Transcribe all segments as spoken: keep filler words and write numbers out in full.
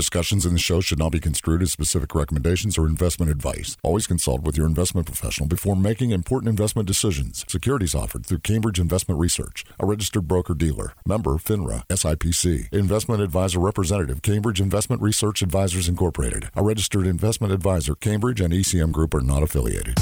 Discussions in the show should not be construed as specific recommendations or investment advice. Always consult with your investment professional before making important investment decisions. Securities offered through Cambridge Investment Research, a registered broker-dealer. Member FINRA, S I P C. Investment advisor representative, Cambridge Investment Research Advisors Incorporated. A registered investment advisor. Cambridge and E C M Group are not affiliated.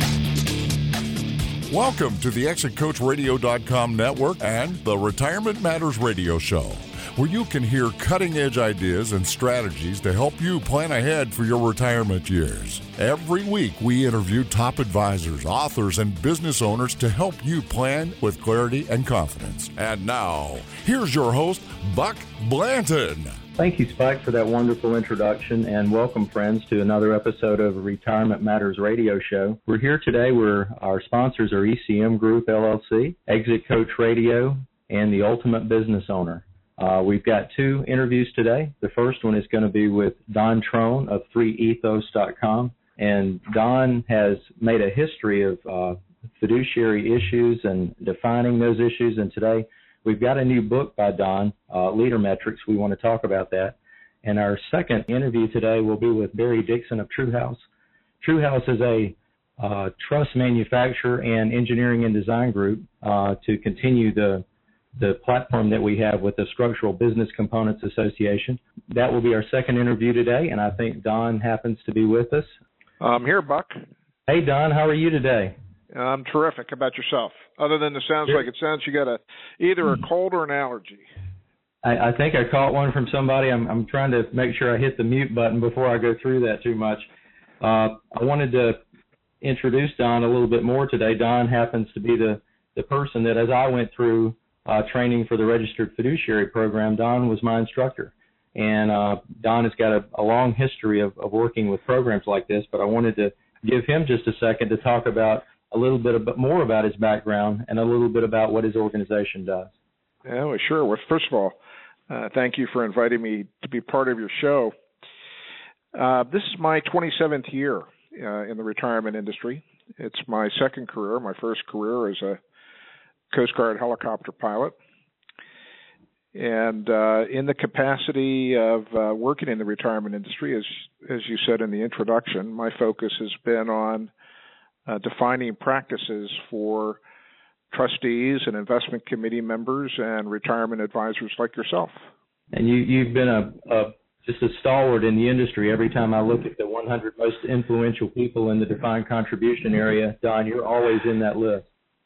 Welcome to the exit coach radio dot com network and the Retirement Matters Radio Show, where you can hear cutting-edge ideas and strategies to help you plan ahead for your retirement years. Every week, we interview top advisors, authors, and business owners to help you plan with clarity and confidence. And now, here's your host, Buck Blanton. Thank you, Spike, for that wonderful introduction, and welcome, friends, to another episode of Retirement Matters Radio Show. We're here today where our sponsors are E C M Group, L L C, Exit Coach Radio, and The Ultimate Business Owner. Uh, we've got two interviews today. The first one is going to be with Don Trone of three ethos dot com, and Don has made a history of uh, fiduciary issues and defining those issues, and today we've got a new book by Don, uh, Leader Metrics. We want to talk about that. And our second interview today will be with Barry Dixon of True House. True House is a uh, truss manufacturer and engineering and design group uh, to continue the the platform that we have with the Structural Business Components Association. That will be our second interview today, and I think Don happens to be with us. I'm here, Buck. Hey, Don, how are you today? I'm terrific. How about yourself? Other than it sounds like it sounds you got a either a cold or an allergy. I, I think I caught one from somebody. I'm, I'm trying to make sure I hit the mute button before I go through that too much. Uh, I wanted to introduce Don a little bit more today. Don happens to be the, the person that, as I went through uh, training for the Registered Fiduciary Program, Don was my instructor. And uh, Don has got a, a long history of, of working with programs like this, but I wanted to give him just a second to talk about a little bit about, more about his background and a little bit about what his organization does. Yeah, well, sure. Well, first of all, uh, thank you for inviting me to be part of your show. Uh, this is my twenty-seventh year uh, in the retirement industry. It's my second career. My first career as a Coast Guard helicopter pilot. And uh, in the capacity of uh, working in the retirement industry, as as you said in the introduction, my focus has been on uh, defining practices for trustees and investment committee members and retirement advisors like yourself. And you, you've been a, a just a stalwart in the industry. Every time I look at the one hundred most influential people in the defined contribution area, Don, you're always in that list.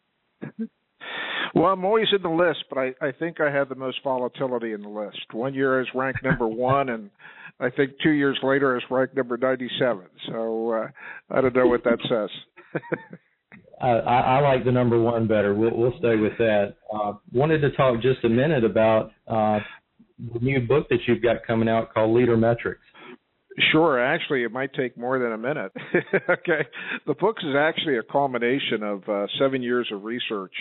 Well, I'm always in the list, but I, I think I have the most volatility in the list. One year I was ranked number one, and I think two years later I was ranked number ninety-seven. So uh, I don't know what that says. I, I like the number one better. We'll, we'll stay with that. Uh, wanted to talk just a minute about uh, the new book that you've got coming out called Leader Metrics. Sure. Actually, it might take more than a minute. Okay. The book is actually a culmination of uh, seven years of research.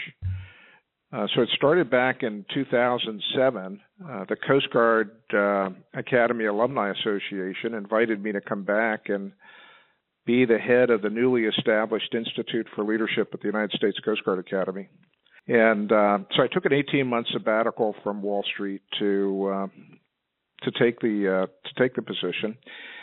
Uh, so it started back in two thousand seven. Uh, the Coast Guard uh, Academy Alumni Association invited me to come back and be the head of the newly established Institute for Leadership at the United States Coast Guard Academy. And uh, so I took an eighteen-month sabbatical from Wall Street to uh, to take the uh, to take the position.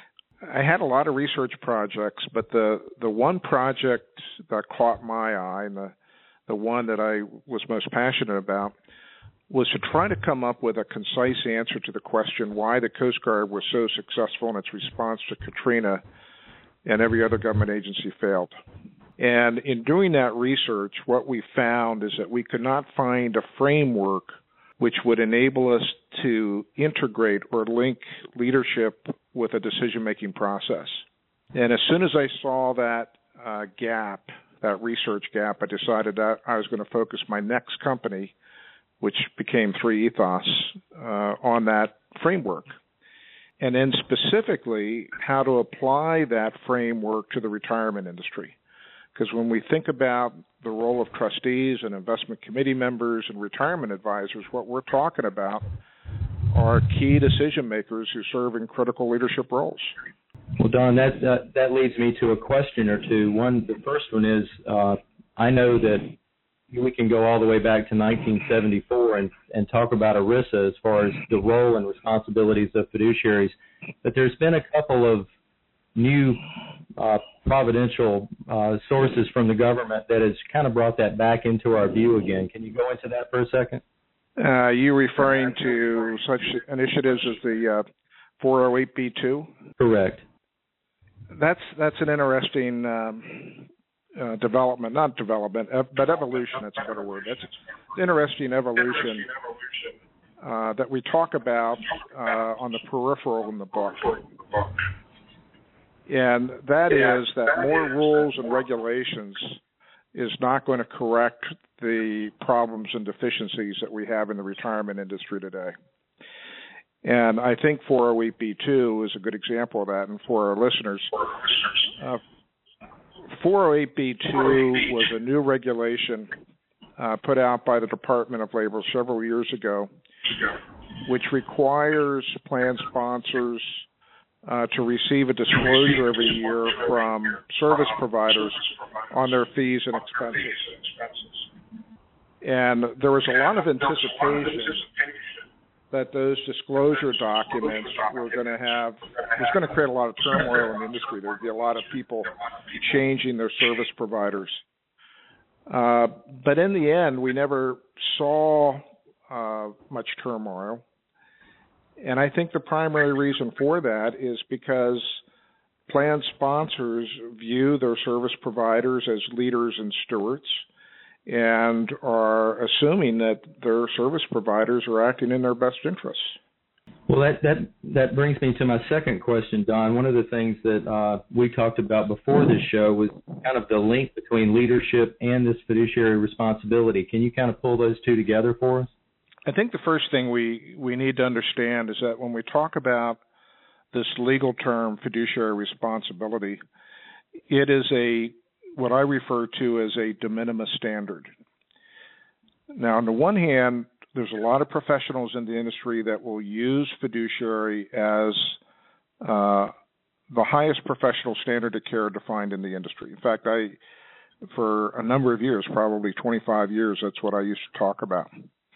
I had a lot of research projects, but the the one project that caught my eye and the the one that I was most passionate about was to try to come up with a concise answer to the question why the Coast Guard was so successful in its response to Katrina and every other government agency failed. And in doing that research, what we found is that we could not find a framework which would enable us to integrate or link leadership with a decision-making process. And as soon as I saw that uh, gap, that research gap, I decided that I was going to focus my next company, which became three ethos, uh, on that framework. And then specifically how to apply that framework to the retirement industry. Because when we think about the role of trustees and investment committee members and retirement advisors, what we're talking about are key decision makers who serve in critical leadership roles. Well, Don, that, that that leads me to a question or two. One, the first one is, uh, I know that we can go all the way back to nineteen seventy-four and, and talk about ERISA as far as the role and responsibilities of fiduciaries. But there's been a couple of new uh, providential uh, sources from the government that has kind of brought that back into our view again. Can you go into that for a second? Uh, are you referring to such initiatives as the uh, four oh eight B two? Correct. That's that's an interesting um, uh, development, not development, uh, but evolution. That's a better word. That's an interesting evolution uh, that we talk about uh, on the peripheral in the book. And that is that more rules and regulations is not going to correct the problems and deficiencies that we have in the retirement industry today. And I think four oh eight B two is a good example of that. And for our listeners, uh, four oh eight B two was a new regulation uh, put out by the Department of Labor several years ago, which requires plan sponsors uh, to receive a disclosure every year from service providers on their fees and expenses. And there was a lot of anticipation that those disclosure documents were going to have, was going to create a lot of turmoil in the industry. There would be a lot of people changing their service providers. Uh, but in the end, we never saw uh, much turmoil. And I think the primary reason for that is because plan sponsors view their service providers as leaders and stewards, and are assuming that their service providers are acting in their best interests. Well, that that that brings me to my second question, Don. One of the things that uh, we talked about before this show was kind of the link between leadership and this fiduciary responsibility. Can you kind of pull those two together for us? I think the first thing we, we need to understand is that when we talk about this legal term, fiduciary responsibility, it is a what I refer to as a de minimis standard. Now, on the one hand, there's a lot of professionals in the industry that will use fiduciary as uh, the highest professional standard of care defined in the industry. In fact, I, for a number of years, probably twenty-five years, that's what I used to talk about.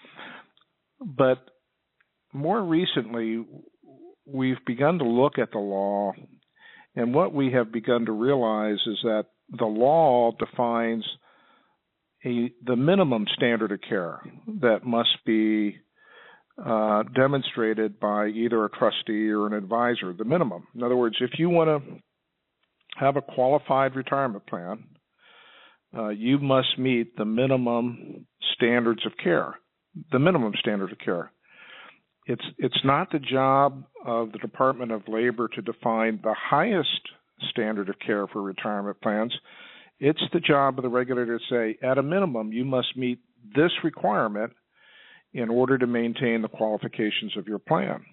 But more recently, we've begun to look at the law, and what we have begun to realize is that the law defines a, the minimum standard of care that must be uh, demonstrated by either a trustee or an advisor, the minimum. In other words, if you want to have a qualified retirement plan, uh, you must meet the minimum standards of care, the minimum standard of care. It's, it's not the job of the Department of Labor to define the highest standard of care for retirement plans. It's the job of the regulator to say, at a minimum, you must meet this requirement in order to maintain the qualifications of your plan.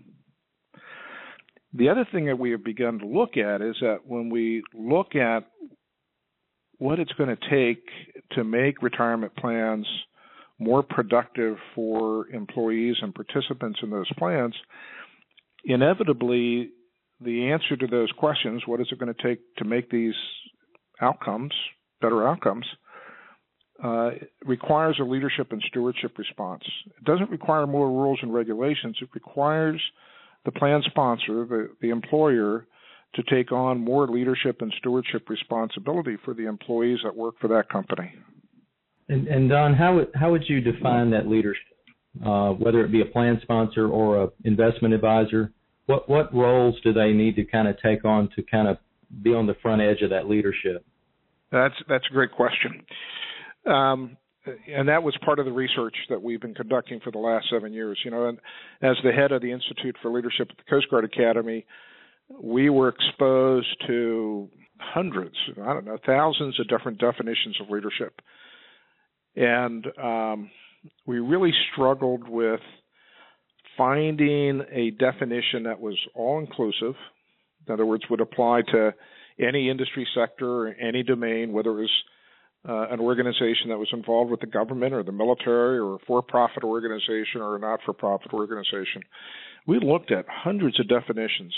The other thing that we have begun to look at is that when we look at what it's going to take to make retirement plans more productive for employees and participants in those plans, inevitably the answer to those questions, what is it going to take to make these outcomes, better outcomes, uh, requires a leadership and stewardship response. It doesn't require more rules and regulations. It requires the plan sponsor, the, the employer, to take on more leadership and stewardship responsibility for the employees that work for that company. And, and Don, how would, how would you define that leadership, uh, whether it be a plan sponsor or an investment advisor? What what roles do they need to kind of take on to kind of be on the front edge of that leadership? That's that's a great question. Um, and that was part of the research that we've been conducting for the last seven years. You know, and as the head of the Institute for Leadership at the Coast Guard Academy, we were exposed to hundreds, I don't know, thousands of different definitions of leadership. And um, we really struggled with finding a definition that was all-inclusive, in other words, would apply to any industry sector or any domain, whether it was uh, an organization that was involved with the government or the military or a for-profit organization or a not-for-profit organization. We looked at hundreds of definitions,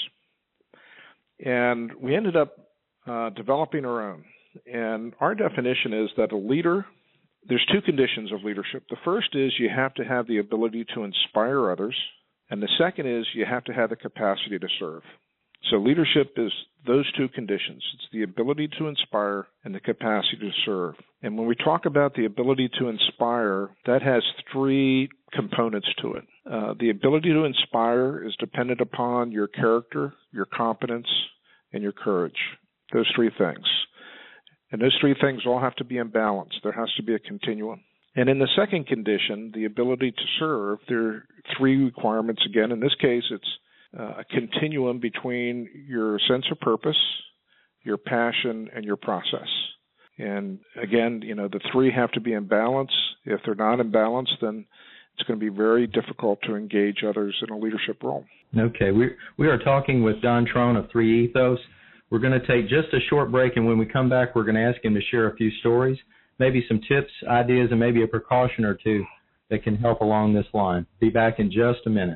and we ended up uh, developing our own. And our definition is that a leader there's two conditions of leadership. The first is you have to have the ability to inspire others, and the second is you have to have the capacity to serve. So leadership is those two conditions. It's the ability to inspire and the capacity to serve. And when we talk about the ability to inspire, that has three components to it. Uh, the ability to inspire is dependent upon your character, your competence, and your courage. Those three things. And those three things all have to be in balance. There has to be a continuum. And in the second condition, the ability to serve, there are three requirements again. In this case, it's uh, a continuum between your sense of purpose, your passion, and your process. And again, you know, the three have to be in balance. If they're not in balance, then it's going to be very difficult to engage others in a leadership role. Okay, we we are talking with Don Trone of Three Ethos. We're going to take just a short break, and when we come back, we're going to ask him to share a few stories, maybe some tips, ideas, and maybe a precaution or two that can help along this line. Be back in just a minute.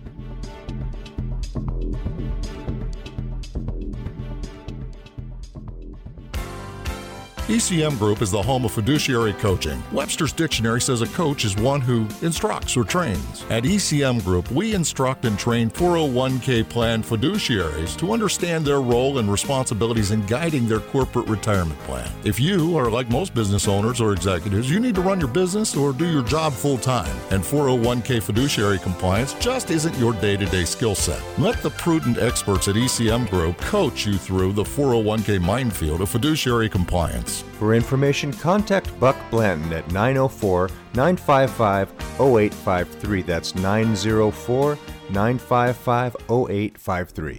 E C M Group is the home of fiduciary coaching. Webster's Dictionary says a coach is one who instructs or trains. At E C M Group, we instruct and train four oh one k plan fiduciaries to understand their role and responsibilities in guiding their corporate retirement plan. If you are like most business owners or executives, you need to run your business or do your job full time, and four oh one k fiduciary compliance just isn't your day-to-day skill set. Let the prudent experts at E C M Group coach you through the four oh one k minefield of fiduciary compliance. For information, contact Buck Blanton at nine oh four, nine five five, oh eight five three. That's nine oh four, nine five five, oh eight five three.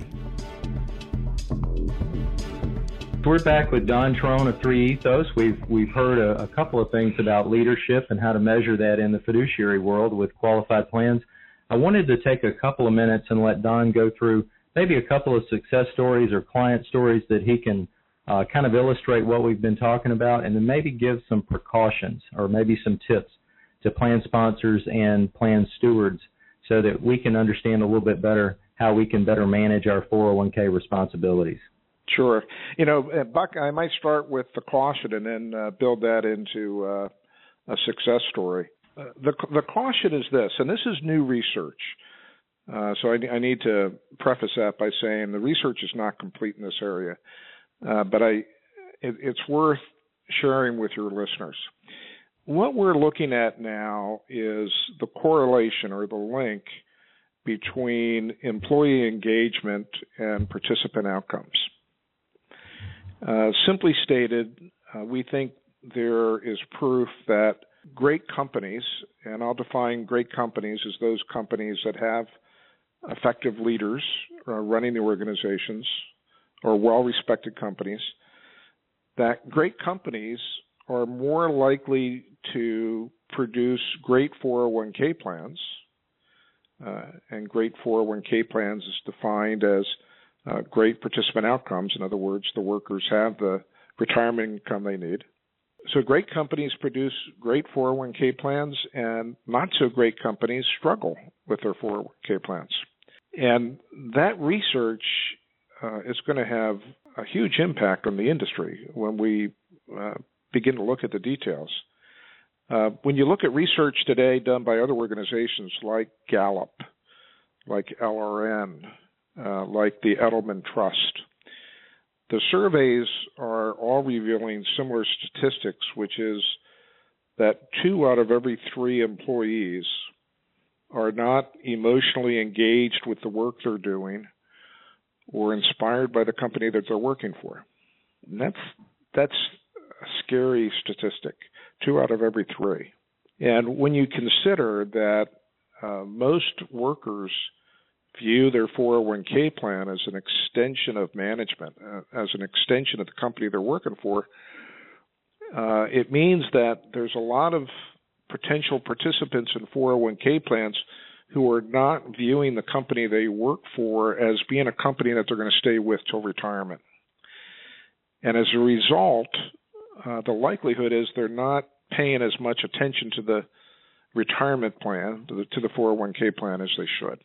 We're back with Don Trone of Three Ethos. We've we've heard a, a couple of things about leadership and how to measure that in the fiduciary world with qualified plans. I wanted to take a couple of minutes and let Don go through maybe a couple of success stories or client stories that he can Uh, kind of illustrate what we've been talking about, and then maybe give some precautions or maybe some tips to plan sponsors and plan stewards so that we can understand a little bit better how we can better manage our four oh one k responsibilities. Sure. You know, Buck, I might start with the caution and then uh, build that into uh, a success story. Uh, the, the caution is this, and this is new research. Uh, so I, I need to preface that by saying the research is not complete in this area. Uh, but I, it, it's worth sharing with your listeners. What we're looking at now is the correlation or the link between employee engagement and participant outcomes. Uh, simply stated, uh, we think there is proof that great companies, and I'll define great companies as those companies that have effective leaders uh, running the organizations, or well-respected companies, that great companies are more likely to produce great four oh one k plans, uh, and great four oh one k plans is defined as uh, great participant outcomes. In other words, the workers have the retirement income they need. So great companies produce great four oh one k plans, and not so great companies struggle with their four oh one k plans. And that research Uh, it's going to have a huge impact on the industry when we uh, begin to look at the details. Uh, when you look at research today done by other organizations like Gallup, like L R N, uh, like the Edelman Trust, the surveys are all revealing similar statistics, which is that two out of every three employees are not emotionally engaged with the work they're doing or inspired by the company that they're working for. And that's that's a scary statistic, two out of every three. And when you consider that uh, most workers view their four oh one k plan as an extension of management, uh, as an extension of the company they're working for, uh, it means that there's a lot of potential participants in four oh one k plans who are not viewing the company they work for as being a company that they're going to stay with till retirement. And as a result, uh, the likelihood is they're not paying as much attention to the retirement plan, to the, to the four oh one k plan as they should.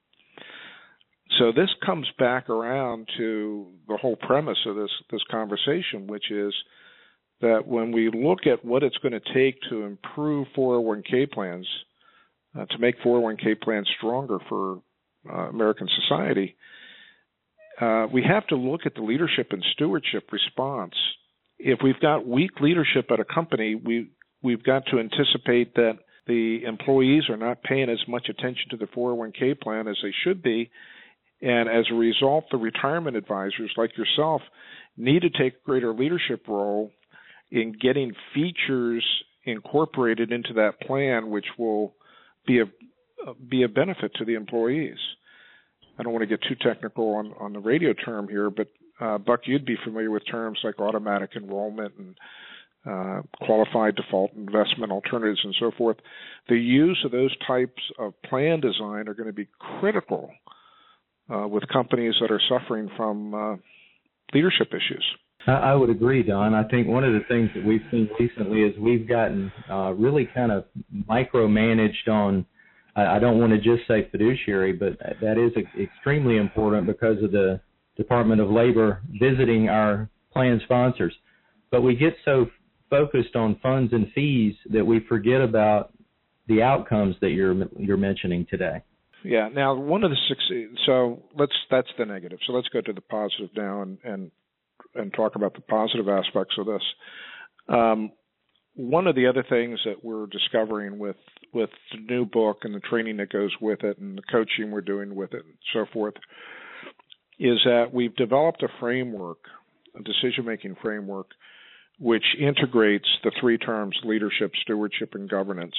So this comes back around to the whole premise of this, this conversation, which is that when we look at what it's going to take to improve four oh one k plans, uh, to make four oh one k plans stronger for uh, American society, uh, we have to look at the leadership and stewardship response. If we've got weak leadership at a company, we, we've got to anticipate that the employees are not paying as much attention to the four oh one k plan as they should be. And as a result, the retirement advisors like yourself need to take a greater leadership role in getting features incorporated into that plan, which will be a be a benefit to the employees. I don't want to get too technical on, on the radio term here, but uh, Buck, you'd be familiar with terms like automatic enrollment and uh, qualified default investment alternatives and so forth. The use of those types of plan design are going to be critical uh, with companies that are suffering from uh, leadership issues. I would agree, Don. I think one of the things that we've seen recently is we've gotten uh, really kind of micromanaged on, I don't want to just say fiduciary, but that is extremely important because of the Department of Labor visiting our plan sponsors. But we get so focused on funds and fees that we forget about the outcomes that you're you're mentioning today. Yeah. Now, one of the succeed. So let's that's the negative. So let's go to the positive now and and, and talk about the positive aspects of this. Um, one of the other things that we're discovering with with the new book and the training that goes with it and the coaching we're doing with it and so forth is that we've developed a framework, a decision-making framework, which integrates the three terms leadership, stewardship, and governance.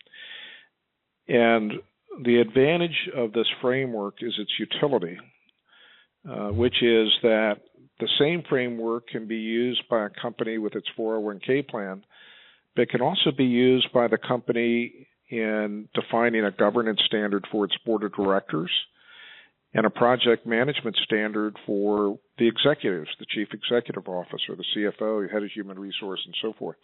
And the advantage of this framework is its utility, uh, which is that the same framework can be used by a company with its four oh one k plan, but can also be used by the company in defining a governance standard for its board of directors and a project management standard for the executives, the chief executive officer, the C F O, head of human resource, and so forth.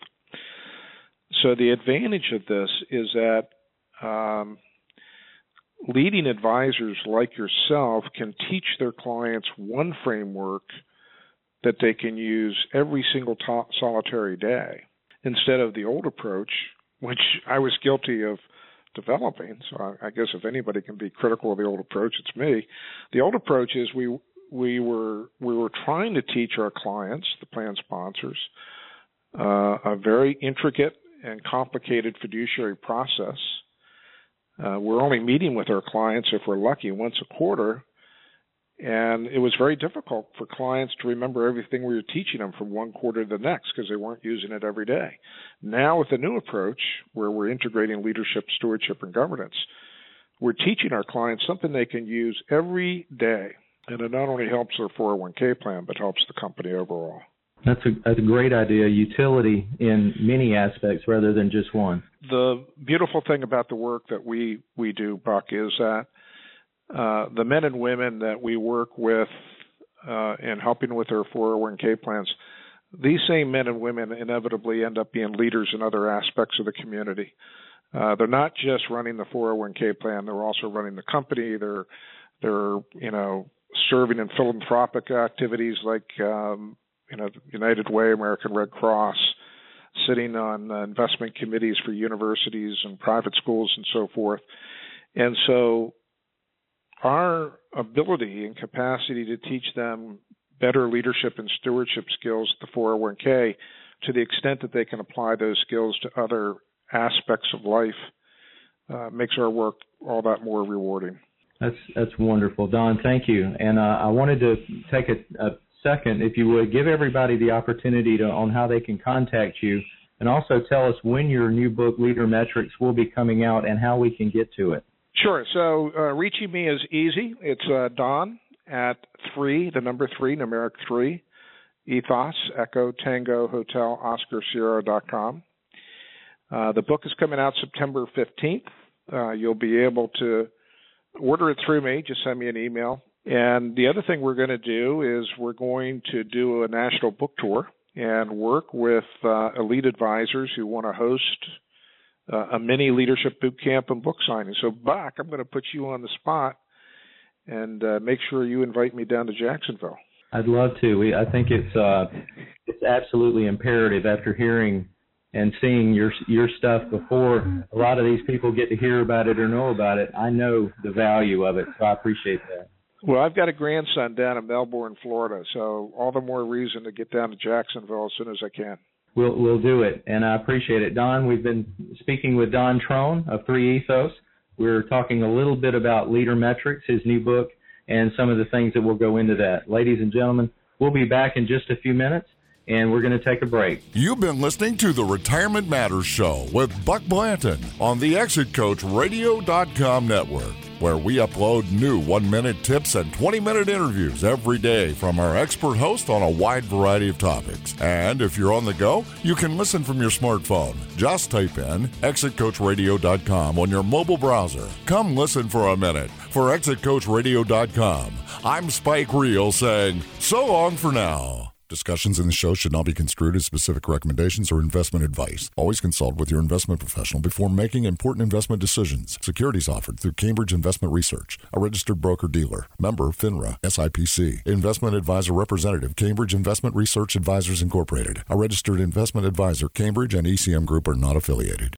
So the advantage of this is that um, leading advisors like yourself can teach their clients one framework that they can use every single to- solitary day instead of the old approach, which I was guilty of developing. So I, I guess if anybody can be critical of the old approach, it's me. The old approach is we we were we were trying to teach our clients, the plan sponsors, uh, a very intricate and complicated fiduciary process. Uh, we're only meeting with our clients, if we're lucky, once a quarter. And it was very difficult for clients to remember everything we were teaching them from one quarter to the next because they weren't using it every day. Now with the new approach, where we're integrating leadership, stewardship, and governance, we're teaching our clients something they can use every day. And it not only helps their four oh one k plan, but helps the company overall. That's a, that's a great idea, utility in many aspects rather than just one. The beautiful thing about the work that we, we do, Buck, is that Uh, the men and women that we work with uh, in helping with their four oh one k plans, these same men and women inevitably end up being leaders in other aspects of the community. Uh, they're not just running the four oh one k plan; they're also running the company. They're they're you know serving in philanthropic activities like um, you know United Way, American Red Cross, sitting on uh, investment committees for universities and private schools and so forth. And so our ability and capacity to teach them better leadership and stewardship skills at the four oh one k to the extent that they can apply those skills to other aspects of life uh, makes our work all that more rewarding. That's that's wonderful. Don, thank you. And uh, I wanted to take a, a second, if you would, give everybody the opportunity to on how they can contact you, and also tell us when your new book, Leader Metrics, will be coming out and how we can get to it. Sure. So uh, reaching me is easy. It's uh, Don at three, the number three, numeric three, Ethos, Echo, Tango, Hotel, Oscar, Sierra dot com. Uh, the book is coming out September fifteenth. Uh, you'll be able to order it through me. Just send me an email. And the other thing we're going to do is we're going to do a national book tour and work with uh, elite advisors who want to host Uh, a mini leadership boot camp and book signing. So, Buck, I'm going to put you on the spot and uh, make sure you invite me down to Jacksonville. I'd love to. We, I think it's uh, it's absolutely imperative after hearing and seeing your your stuff before a lot of these people get to hear about it or know about it. I know the value of it, so I appreciate that. Well, I've got a grandson down in Melbourne, Florida, so all the more reason to get down to Jacksonville as soon as I can. We'll we'll do it, and I appreciate it. Don, we've been speaking with Don Trone of Three Ethos. We're talking a little bit about Leader Metrics, his new book, and some of the things that will go into that. Ladies and gentlemen, we'll be back in just a few minutes, and we're going to take a break. You've been listening to the Retirement Matters Show with Buck Blanton on the Exit Coach Radio dot com network, where we upload new one-minute tips and twenty-minute interviews every day from our expert host on a wide variety of topics. And if you're on the go, you can listen from your smartphone. Just type in Exit Coach Radio dot com on your mobile browser. Come listen for a minute. For Exit Coach Radio dot com, I'm Spike Reel saying, so long for now. Discussions in the show should not be construed as specific recommendations or investment advice. Always consult with your investment professional before making important investment decisions. Securities offered through Cambridge Investment Research, a registered broker-dealer. Member FINRA, S I P C. Investment advisor representative, Cambridge Investment Research Advisors Incorporated. A registered investment advisor. Cambridge and E C M Group are not affiliated.